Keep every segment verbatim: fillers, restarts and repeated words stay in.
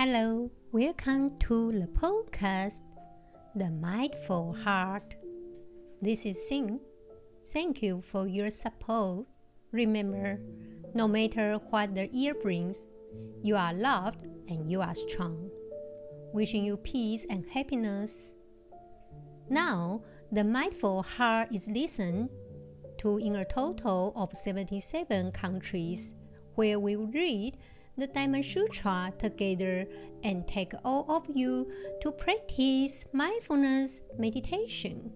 Hello, welcome to the podcast, The Mindful Heart. This is Xin. Thank you for your support. Remember, no matter what the year brings, you are loved and you are strong. Wishing you peace and happiness. Now, the Mindful Heart is listened to in a total of seventy-seven countries, where we read the Diamond Sutra together and take all of you to practice mindfulness meditation.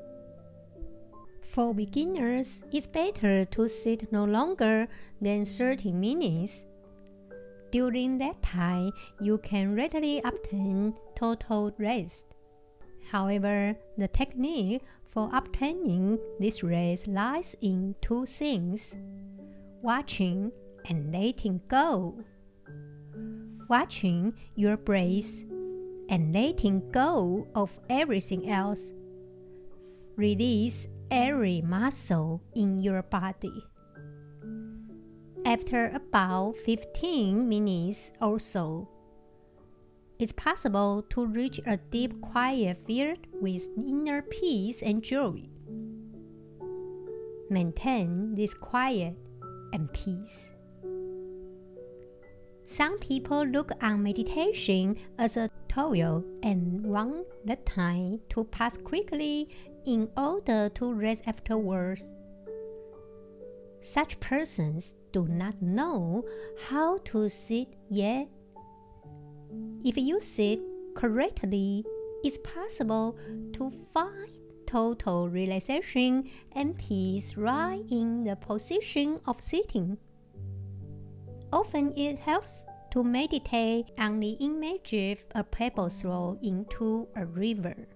For beginners, it's better to sit no longer than thirty minutes. During that time, you can readily obtain total rest. However, the technique for obtaining this rest lies in two things: watching and letting go. Watching your breath and letting go of everything else. Release every muscle in your body. After about fifteen minutes or so, it's possible to reach a deep quiet filled with inner peace and joy. Maintain this quiet and peace. Some people look on meditation as a toil and want the time to pass quickly in order to rest afterwards. Such persons do not know how to sit yet. If you sit correctly, it's possible to find total relaxation and peace right in the position of sitting. Often it helps to meditate on the image of a pebble thrown into a river.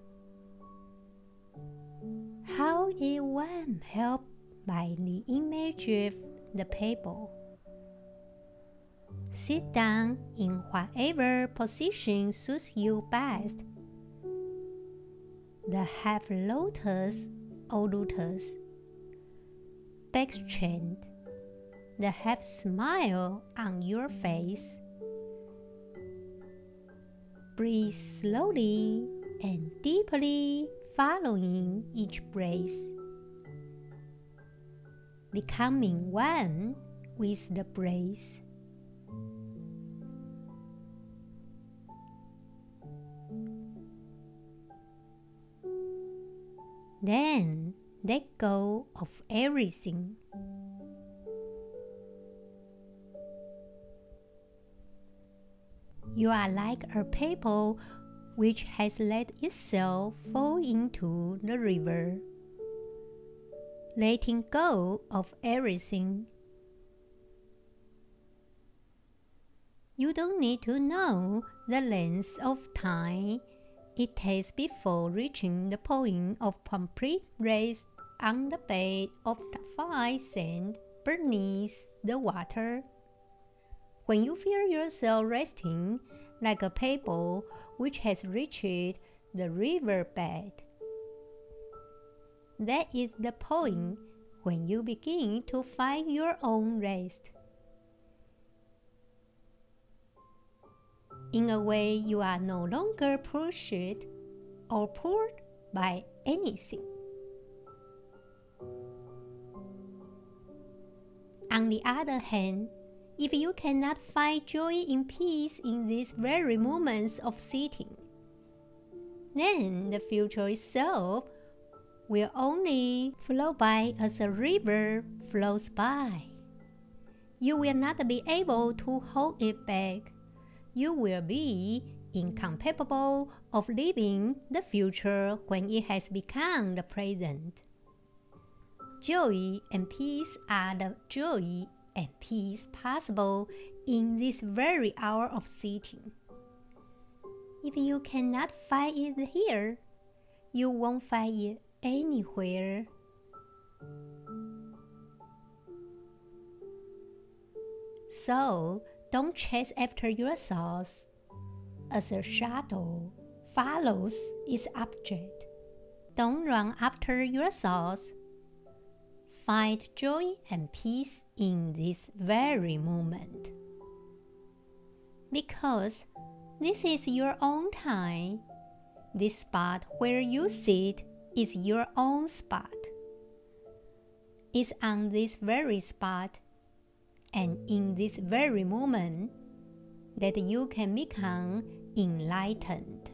How is one helped by the image of the pebble? Sit down in whatever position suits you best. The half lotus or lotus, back straight, the half smile on your face. Breathe slowly and deeply, following each breath, becoming one with the breath. Then let go of everything. You are like a pebble which has let itself fall into the river, letting go of everything. You don't need to know the length of time it takes before reaching the point of complete rest on the bed of fine sand beneath the water. When you feel yourself resting like a pebble which has reached the river bed, that is the point when you begin to find your own rest. In a way, you are no longer pushed or pulled by anything. On the other hand, if you cannot find joy and peace in these very moments of sitting, then the future itself will only flow by as a river flows by. You will not be able to hold it back. You will be incapable of living the future when it has become the present. Joy and peace are the joy and peace possible in this very hour of sitting. If you cannot find it here, you won't find it anywhere. So, don't chase after your thoughts as a shadow follows its object. Don't run after your thoughts. Find joy and peace in this very moment. Because This is your own time. This spot where you sit is your own spot. It's on this very spot and in this very moment that you can become enlightened.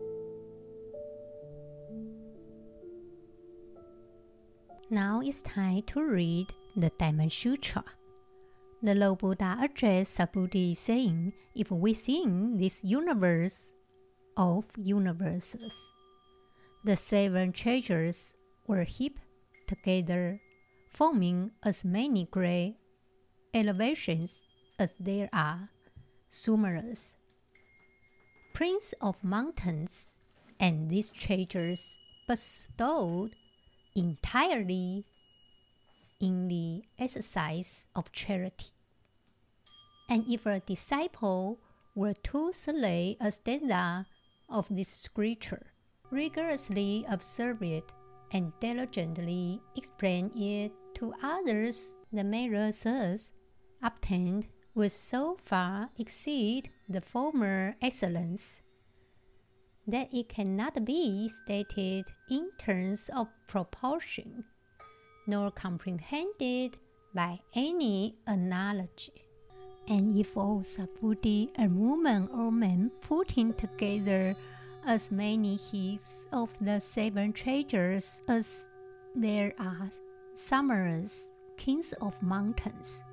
Now it's time to read the Diamond Sutra. The Lord Buddha addressed Subhuti saying, if within this universe of universes, the seven treasures were heaped together, forming as many great elevations as there are Sumeras, Prince of Mountains, and these treasures bestowed entirely in the exercise of charity. And if a disciple were to select a stanza of this scripture, rigorously observe it, and diligently explain it to others, the merit thus obtained will so far exceed the former excellence that it cannot be stated in terms of proportion, nor comprehended by any analogy. And if all Subhuti and woman or men putting together as many heaps of the seven treasures as there are Sumeras, kings of mountains,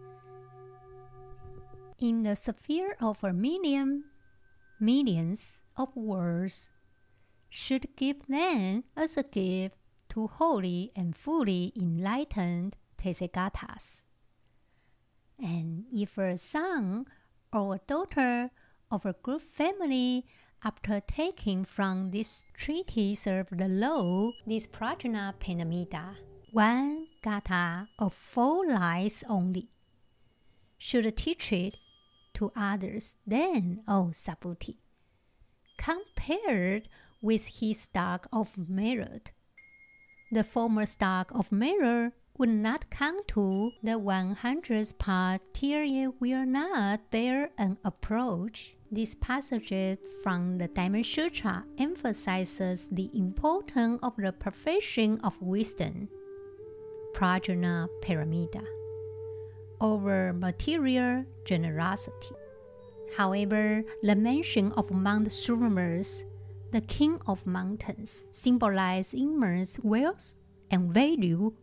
in the sphere of a million, millions of worlds, should give them as a gift to wholly and fully enlightened Tathagatas. And if a son or a daughter of a good family, after taking from this treatise of the law, this Prajna Paramita, one gatha of four lines only, should teach it to others, then, O Subhuti, compared with his stock of merit, the former stock of merit would not come to the one hundredth part till it will not bear an approach. This passage from the Diamond Sutra emphasizes the importance of the perfection of wisdom, Prajna Paramita, over material generosity. However, the mention of Mount Sumeras, the king of mountains, symbolizes immense wealth and value,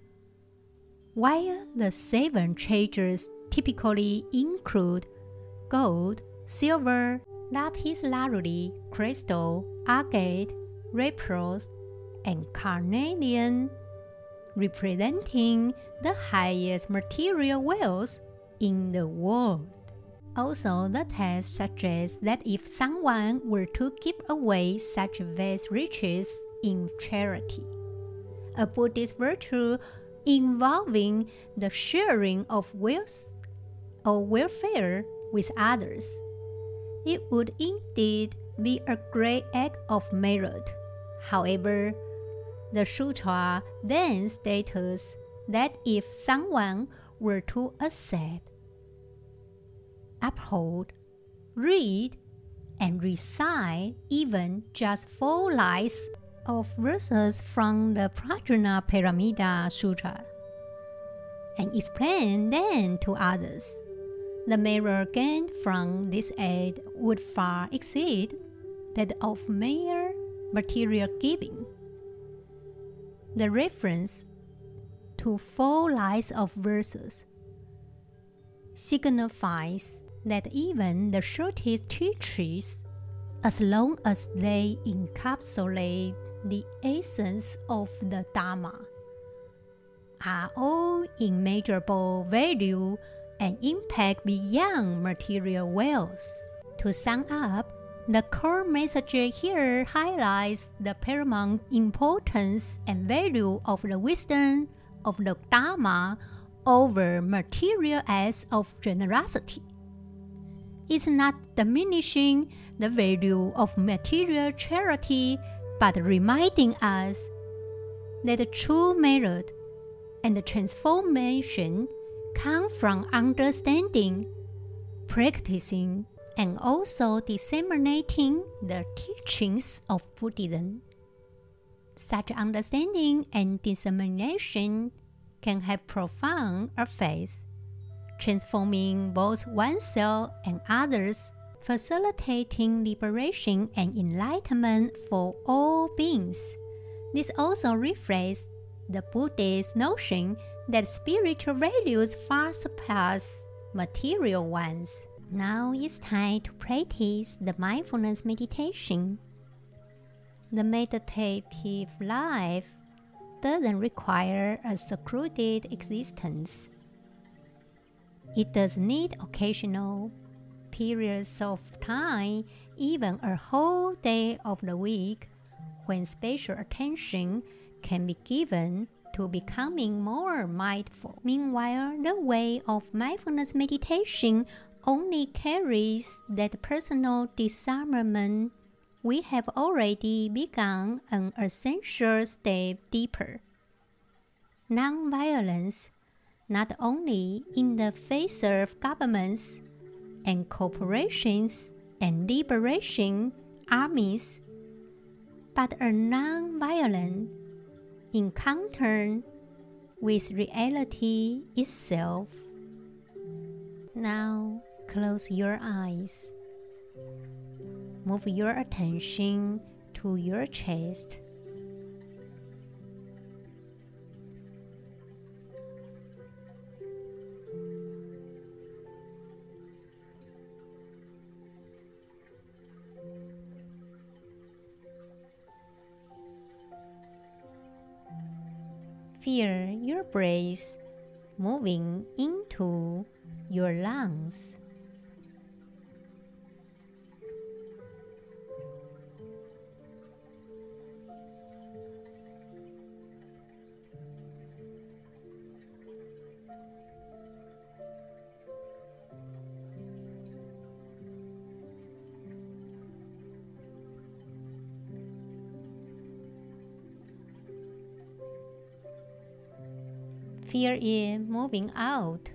while the seven treasures typically include gold, silver, lapis lazuli, crystal, agate, red pearls, and carnelian, representing the highest material wealth in the world. Also, the text suggests that if someone were to give away such vast riches in charity, a Buddhist virtue involving the sharing of wealth or welfare with others, it would indeed be a great act of merit. However, the sutra then states that if someone were to accept, uphold, read, and recite even just four lines of verses from the Prajna Paramita Sutra, and explain them to others, the merit gained from this aid would far exceed that of mere material giving. The reference to four lines of verses signifies that even the shortest teachings, as long as they encapsulate the essence of the Dharma, are all immeasurable value and impact beyond material wealth. To sum up, the core message here highlights the paramount importance and value of the wisdom of the Dharma over material acts of generosity. It's not diminishing the value of material charity, but reminding us that the true merit and the transformation come from understanding, practicing, and also disseminating the teachings of Buddhism. Such understanding and dissemination can have profound effects, transforming both oneself and others, facilitating liberation and enlightenment for all beings. This also reflects the Buddhist notion that spiritual values far surpass material ones. Now it's time to practice the mindfulness meditation. The meditative life doesn't require a secluded existence. It does need occasional periods of time, even a whole day of the week, when special attention can be given to becoming more mindful. Meanwhile, the way of mindfulness meditation only carries that personal disarmament we have already begun an essential step deeper. Non-violence, not only in the face of governments and corporations and liberation armies, but a non-violent encounter with reality itself. Now, close your eyes. Move your attention to your chest. Feel your breath moving into your lungs. Feel it moving out.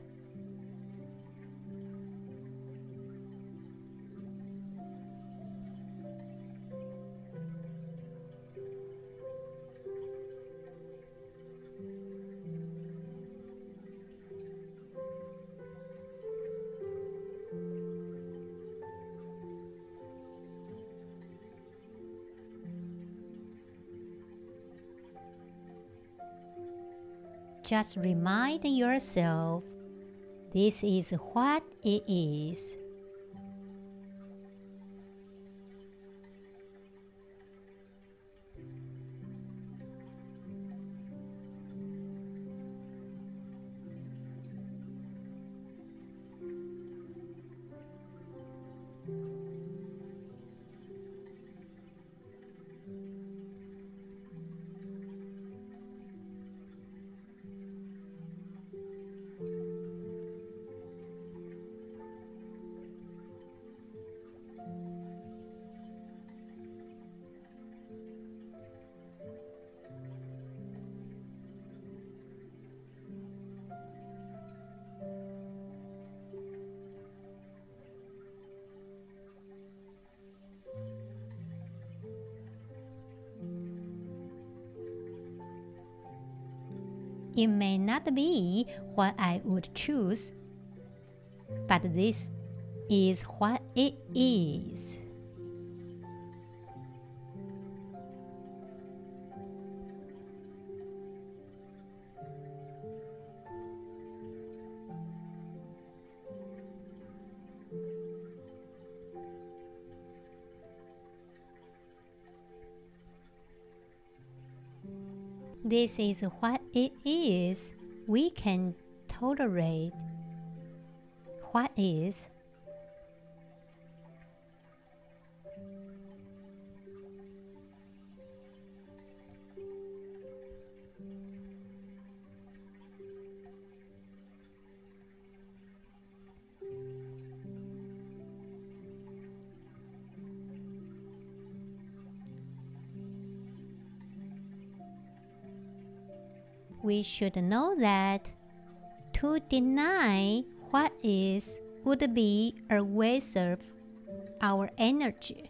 Just remind yourself, this is what it is. It may not be what I would choose, but this is what it is. This is what it is. We can tolerate what is. We should know that to deny what is would be a waste of our energy.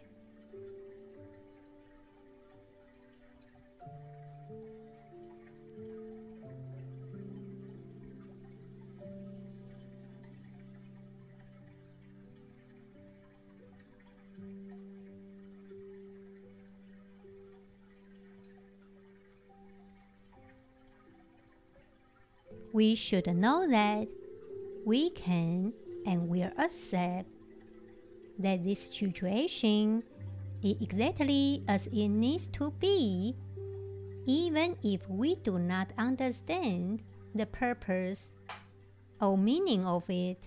We should know that we can and will accept that this situation is exactly as it needs to be, even if we do not understand the purpose or meaning of it.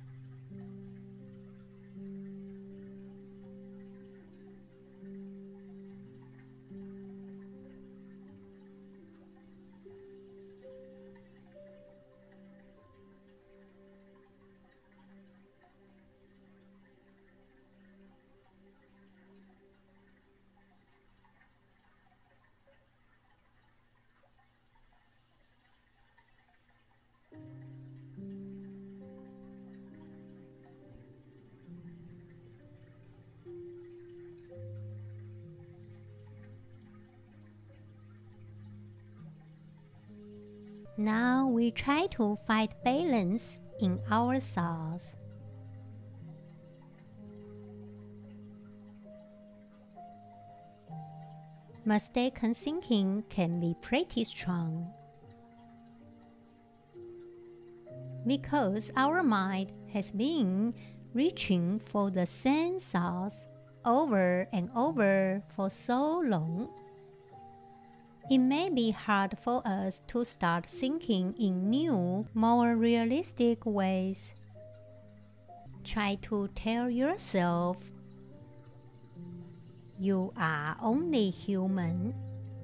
Now we try to find balance in our thoughts. Mistaken thinking can be pretty strong, because our mind has been reaching for the same thoughts over and over for so long. It may be hard for us to start thinking in new, more realistic ways. Try to tell yourself, you are only human.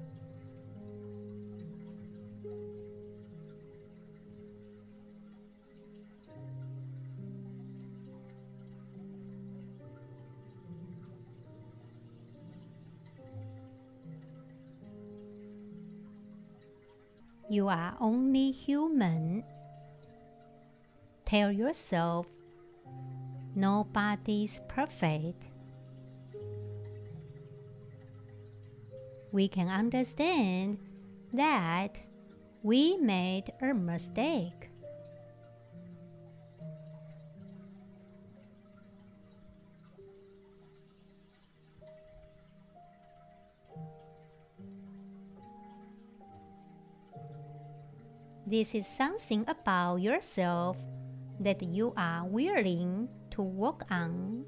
You are only human. Tell yourself, nobody's perfect. We can understand that we made a mistake. This is something about yourself that you are willing to work on.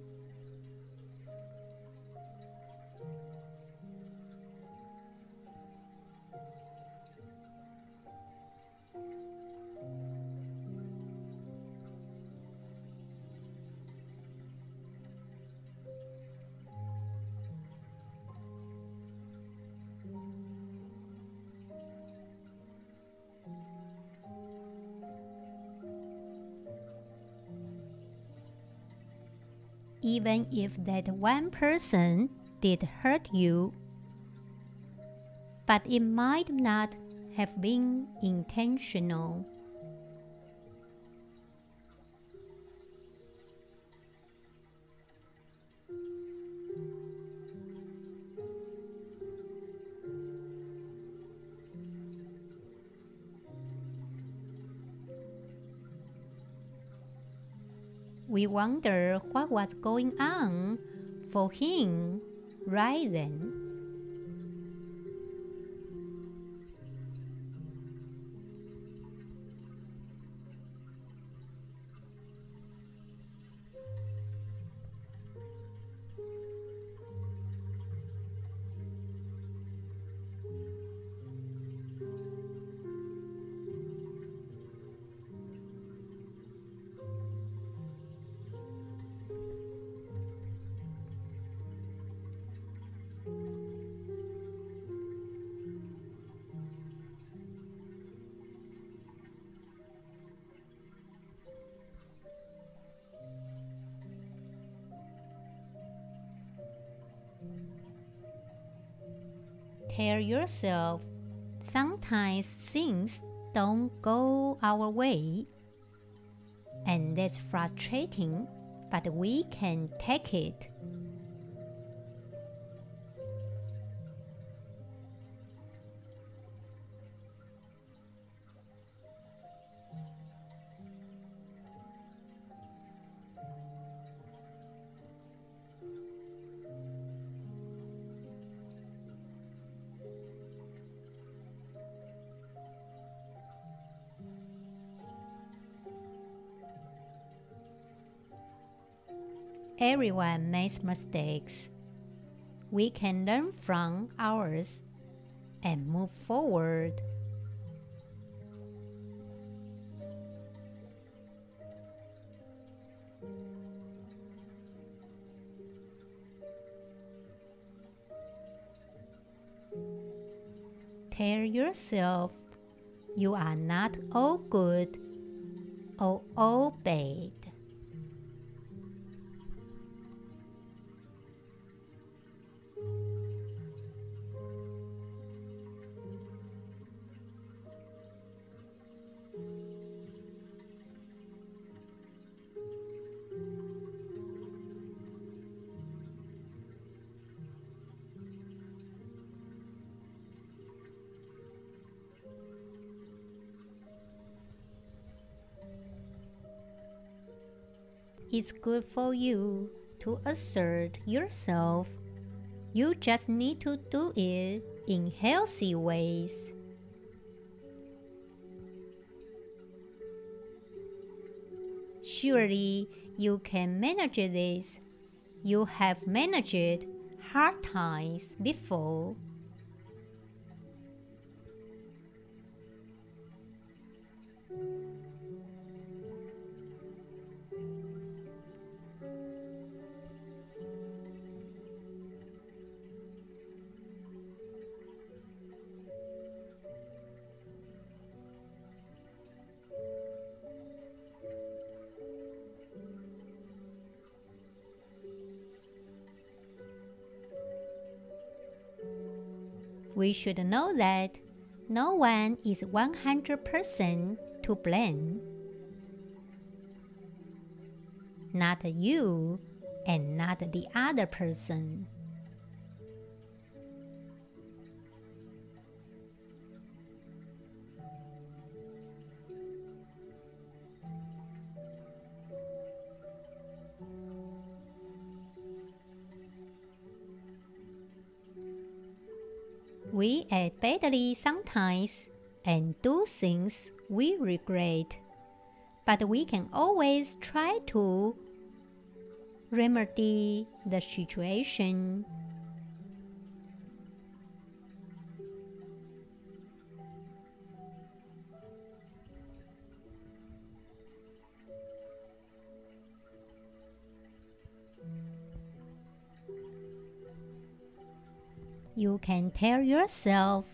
Even if that one person did hurt you, but it might not have been intentional. We wonder what was going on for him right then. Tell yourself, sometimes things don't go our way, and that's frustrating, but we can take it. Everyone makes mistakes. We can learn from ours and move forward. Tell yourself you are not all good or all bad. It's good for you to assert yourself. You just need to do it in healthy ways. Surely you can manage this. You have managed hard times before. We should know that no one is one hundred percent to blame. Not you and not the other person. We act badly sometimes and do things we regret, but we can always try to remedy the situation. You can tell yourself,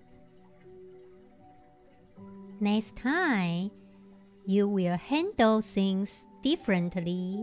next time you will handle things differently.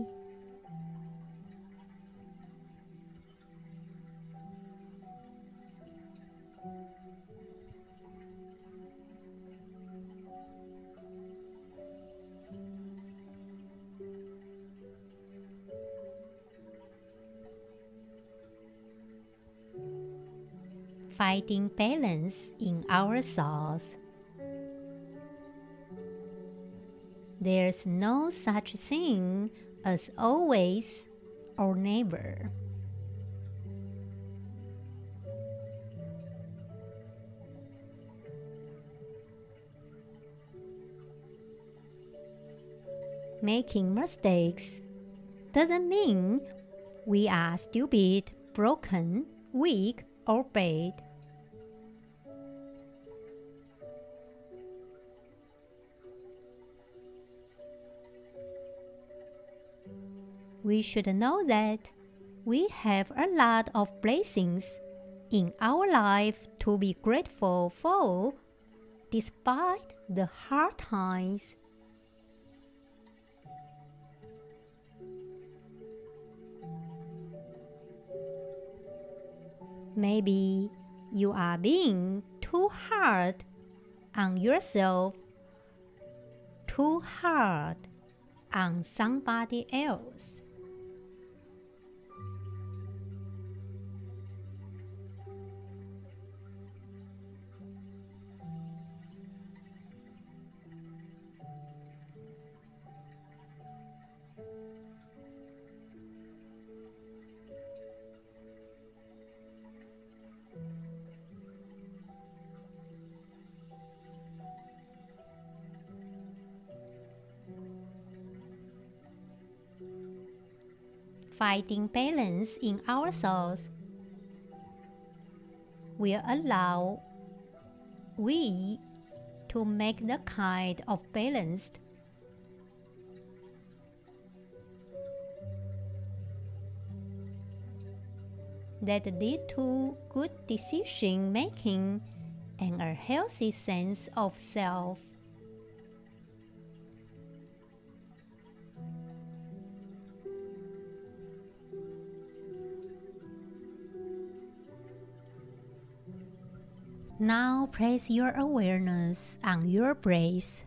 Finding balance in our thoughts. There's no such thing as always or never. Making mistakes doesn't mean we are stupid, broken, weak, or bad. We should know that we have a lot of blessings in our life to be grateful for, despite the hard times. Maybe you are being too hard on yourself, too hard on somebody else. finding balance in ourselves will allow we to make the kind of balance that lead to good decision making and a healthy sense of self. Now place your awareness on your breath.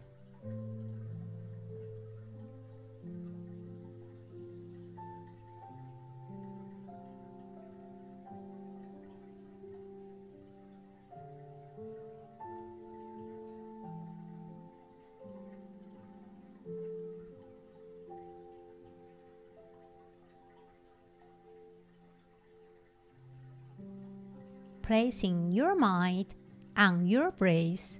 Placing your mind on your breath.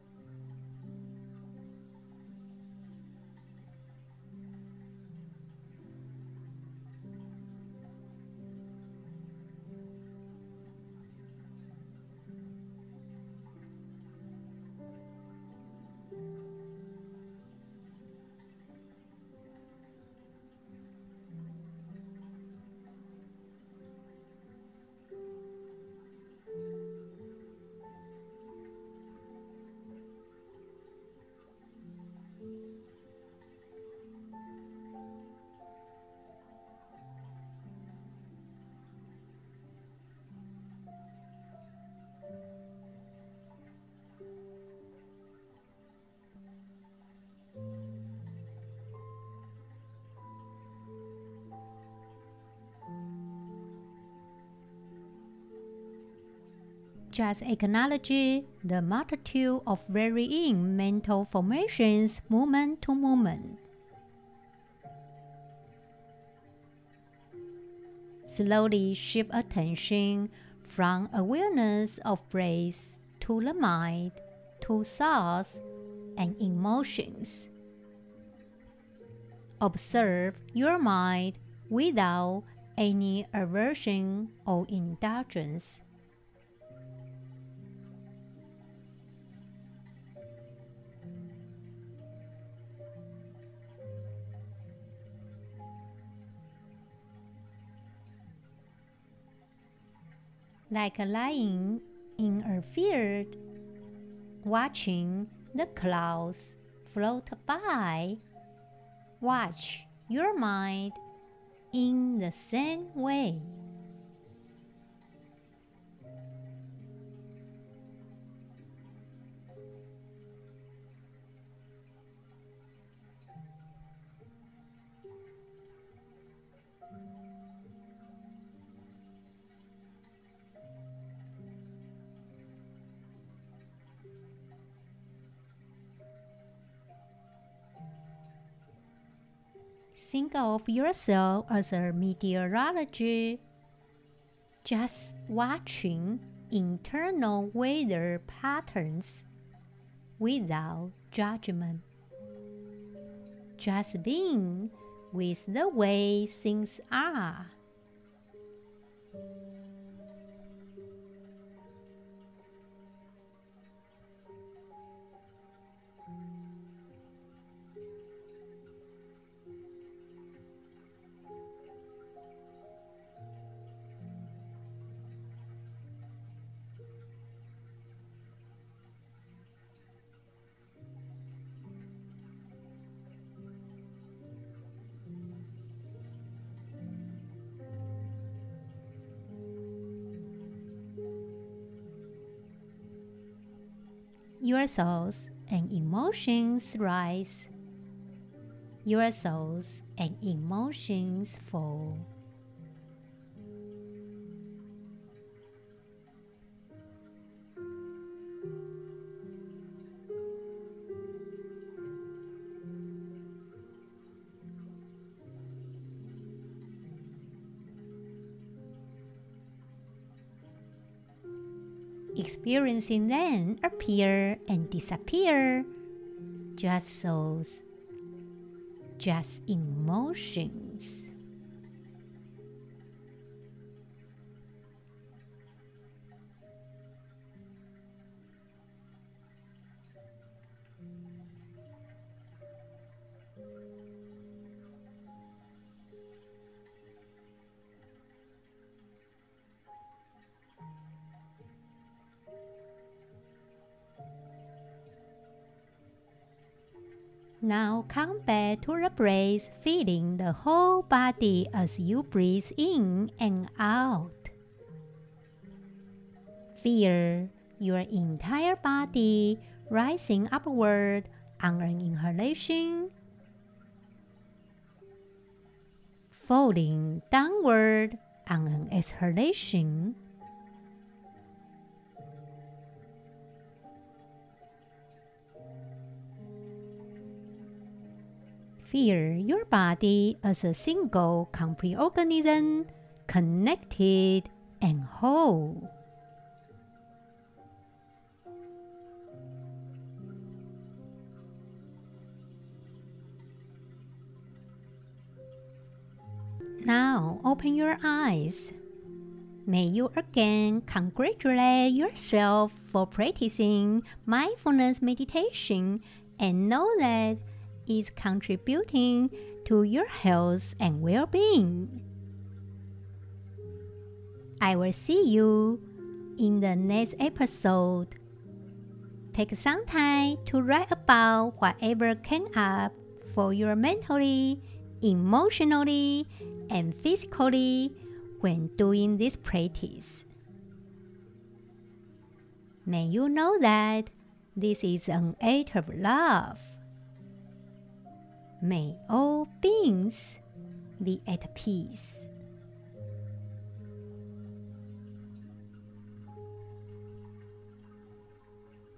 Just acknowledge the multitude of varying mental formations moment to moment. Slowly shift attention from awareness of breath to the mind, to thoughts and emotions. Observe your mind without any aversion or indulgence. Like lying in a field, watching the clouds float by, watch your mind in the same way. Think of yourself as a meteorologist, just watching internal weather patterns without judgment. Just being with the way things are. Your thoughts and emotions rise. Your thoughts and emotions fall. Experiencing them appear and disappear, just thoughts, just emotions. Now come back to the breath, feeling the whole body as you breathe in and out. Feel your entire body rising upward on an inhalation, falling downward on an exhalation. Feel your body as a single complete organism, connected and whole. Now open your eyes. May you again congratulate yourself for practicing mindfulness meditation and know that it's contributing to your health and well-being. I will see you in the next episode. Take some time to write about whatever came up for you mentally, emotionally, and physically when doing this practice. May you know that this is an act of love. May all beings be at peace.